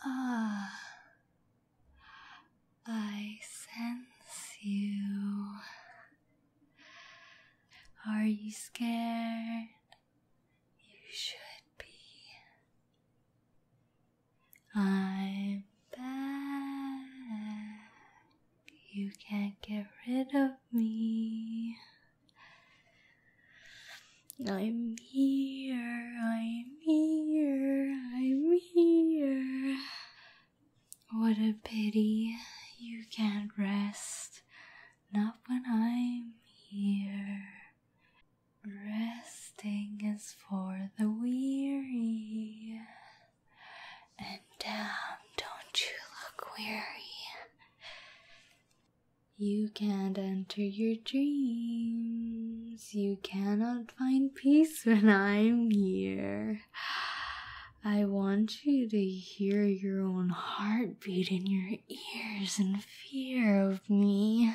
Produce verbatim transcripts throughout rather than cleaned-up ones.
Ah, I sense you. Are you scared? You should be. I'm back. You can't get rid of me. I'm here, I'm here, I'm here. What a pity you can't rest, not when I'm here. Resting is for the weary, and damn, don't you look weary. You can't enter your dreams. You cannot find peace when I'm here. I want you to hear your own heartbeat in your ears in fear of me.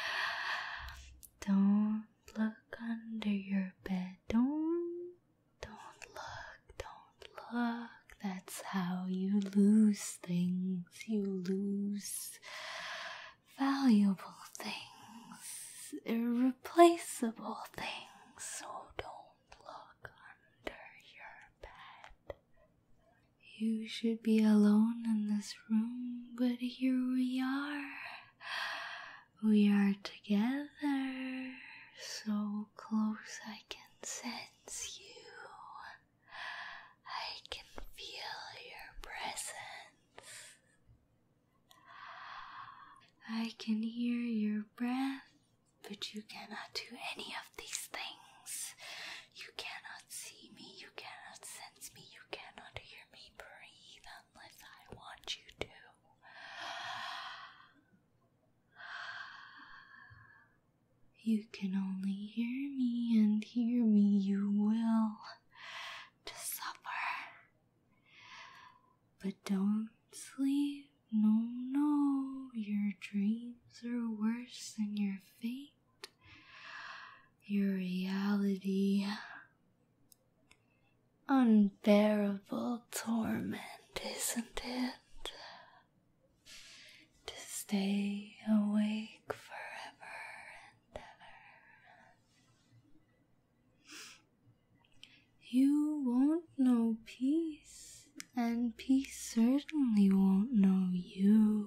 Don't look under your bed. Don't, don't look, don't look. That's how you lose things. You lose valuable things, irreplaceable things, so don't look under your bed. You should be alone in this room, but here we are. We are together, so close I can sense you. I can feel your presence. I can hear your breath, but you cannot do any of these things. You cannot see me, you cannot sense me, you cannot hear me breathe unless I want you to. You can only hear me, and hear me you will to supper. But don't sleep. No, no, your dreams are worse than your fate, your reality. Unbearable torment, isn't it? To stay awake forever and ever. You won't know peace, and peace certainly won't know you.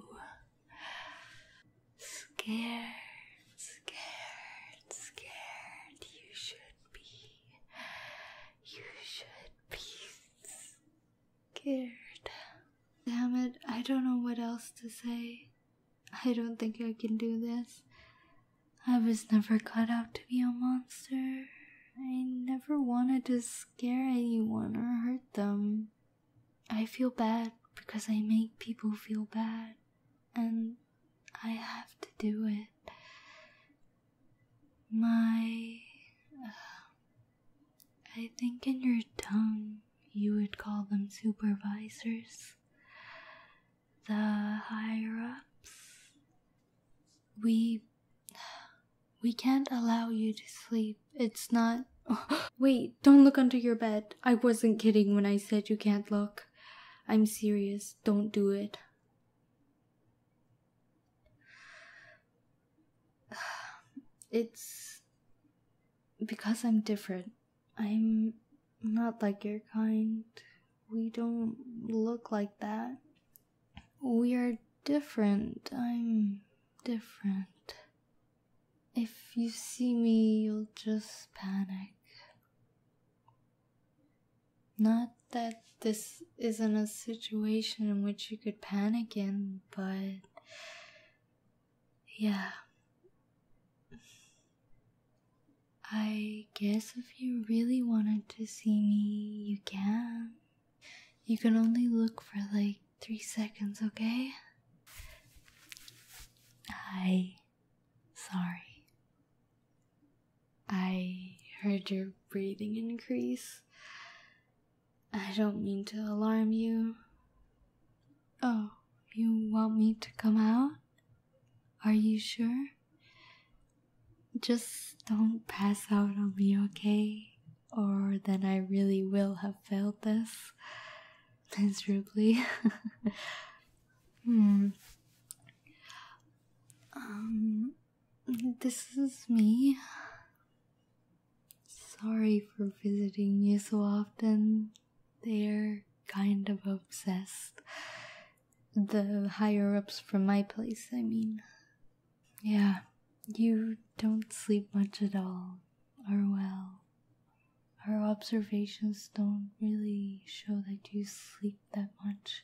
Scared, scared, scared, you should be. You should be scared. Damn it, I don't know what else to say. I don't think I can do this. I was never cut out to be a monster. I never wanted to scare anyone or hurt them. I feel bad because I make people feel bad, and I have to do it. My... Uh, I think in your tongue you would call them supervisors. The higher-ups. We... We can't allow you to sleep. It's not... Wait, don't look under your bed. I wasn't kidding when I said you can't look. I'm serious. Don't do it. It's because I'm different. I'm not like your kind. We don't look like that. We are different. I'm different. If you see me, you'll just panic. Not that this isn't a situation in which you could panic in, but yeah. I guess if you really wanted to see me, you can. You can only look for like three seconds, okay? Hi. Sorry. I heard your breathing increase. I don't mean to alarm you. Oh, you want me to come out? Are you sure? Just don't pass out on me, okay? Or then I really will have failed this. miserably. hmm. Um, this is me. Sorry for visiting you so often. They're kind of obsessed. The higher ups from my place, I mean. Yeah, you don't sleep much at all, or well, our observations don't really show that you sleep that much.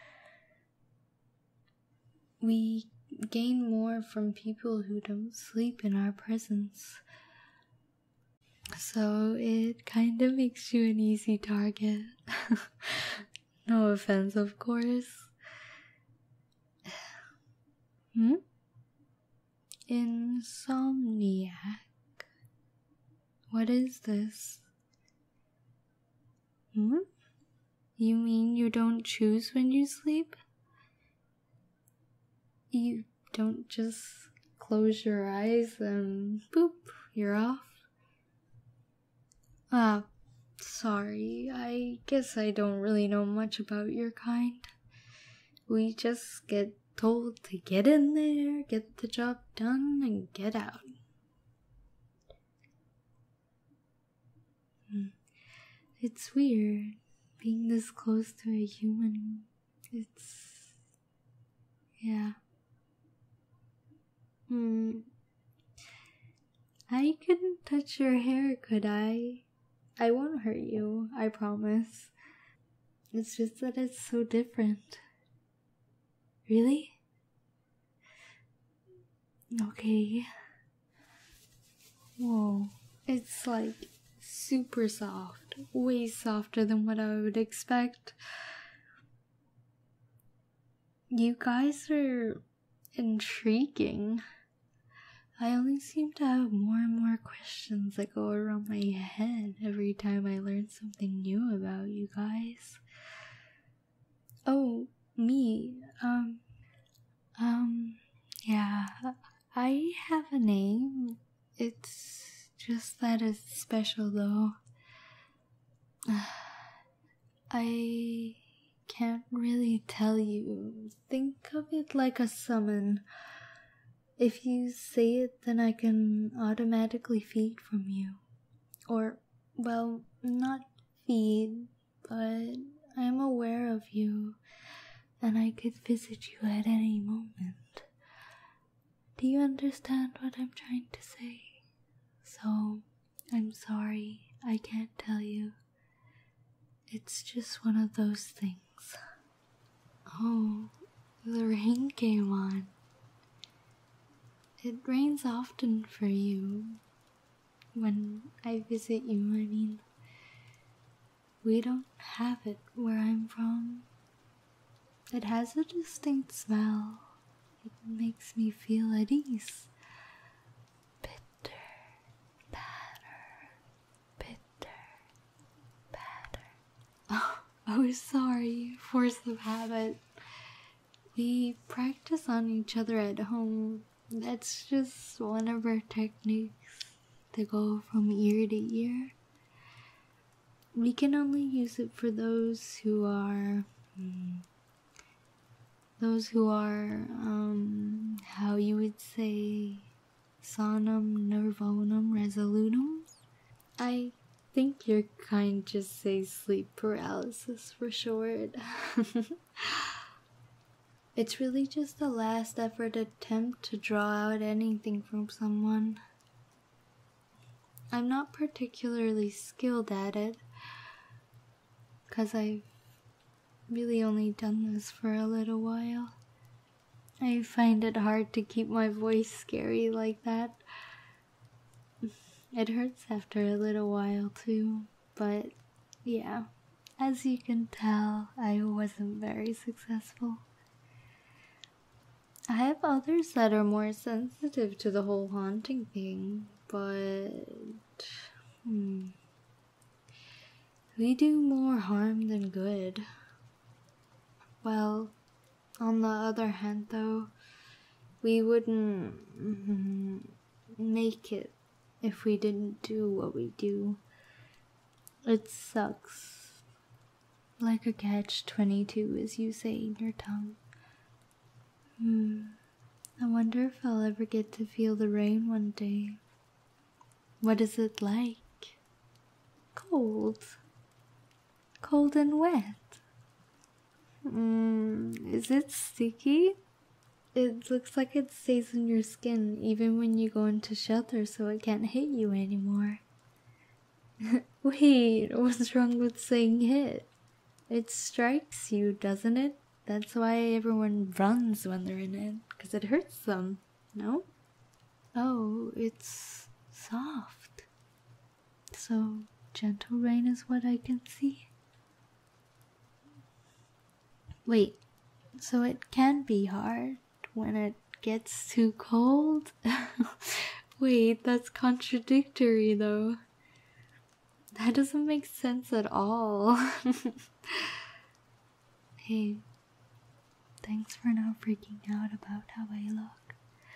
We gain more from people who don't sleep in our presence. So it kind of makes you an easy target. No offense, of course. Hmm? Insomniac? What is this? Hmm? You mean you don't choose when you sleep? You don't just close your eyes and boop, you're off? Ah, uh, sorry, I guess I don't really know much about your kind. We just get told to get in there, get the job done, and get out. It's weird, being this close to a human. It's... yeah. Hmm. I couldn't touch your hair, could I? I won't hurt you, I promise. It's just that it's so different. Really? Okay. Whoa. It's like super soft. Way softer than what I would expect. You guys are intriguing. I only seem to have more and more questions that go around my head every time I learn something new about you guys. Oh, me, um, um, yeah, I have a name. It's just that it's special though. I can't really tell you. Think of it like a summon. If you say it, then I can automatically feed from you. Or, well, not feed, but I'm aware of you, and I could visit you at any moment. Do you understand what I'm trying to say? So, I'm sorry, I can't tell you. It's just one of those things. Oh, the rain came on. It rains often for you. When I visit you, I mean. We don't have it where I'm from. It has a distinct smell. It makes me feel at ease. Bitter, patter, bitter, patter. Oh, oh, sorry, force of habit. We practice on each other at home. That's just one of our techniques to go from ear to ear. We can only use it for those who are, hmm, those who are, um, how you would say, sonum nervonum resolutum. I think your kind just say sleep paralysis for short. It's really just a last effort attempt to draw out anything from someone. I'm not particularly skilled at it, because I've really only done this for a little while. I find it hard to keep my voice scary like that. It hurts after a little while too, but yeah, as you can tell, I wasn't very successful. I have others that are more sensitive to the whole haunting thing, but hmm, we do more harm than good. Well, on the other hand though, we wouldn't mm, make it if we didn't do what we do. It sucks. like a catch twenty-two, as you say in your tongue. Hmm. I wonder if I'll ever get to feel the rain one day. What is it like? Cold. Cold and wet. Hmm. Is it sticky? It looks like it stays on your skin even when you go into shelter, so it can't hit you anymore. Wait, what's wrong with saying hit? It strikes you, doesn't it? That's why everyone runs when they're in it, because it hurts them, no? Oh, it's soft. So, gentle rain is what I can see. Wait, so it can be hard when it gets too cold? Wait, that's contradictory though. That doesn't make sense at all. Hey, thanks for not freaking out about how I look.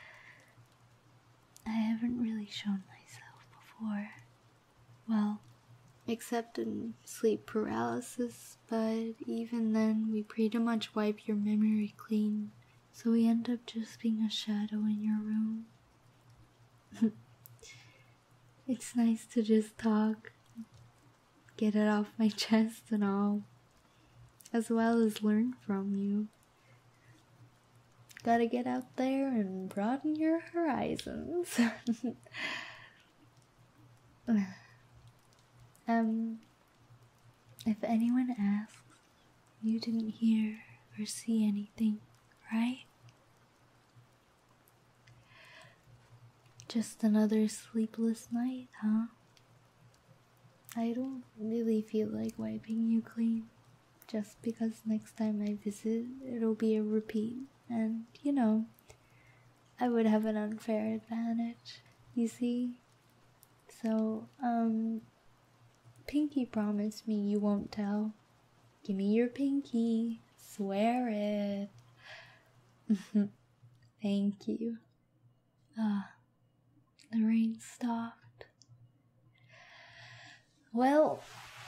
I haven't really shown myself before. Well, except in sleep paralysis, but even then we pretty much wipe your memory clean, so we end up just being a shadow in your room. It's nice to just talk, get it off my chest and all, as well as learn from you. Gotta get out there and broaden your horizons. um, if anyone asks, you didn't hear or see anything, right? Just another sleepless night, huh? I don't really feel like wiping you clean, just because next time I visit, it'll be a repeat, and, you know, I would have an unfair advantage, you see? So, um, Pinky promised me you won't tell. Give me your pinky. Swear it. Thank you. Ah, the rain stopped. Well,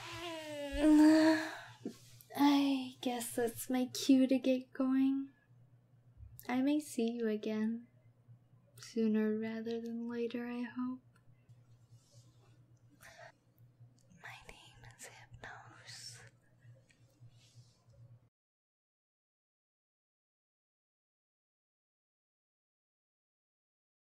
I guess that's my cue to get going. I may see you again. Sooner rather than later, I hope.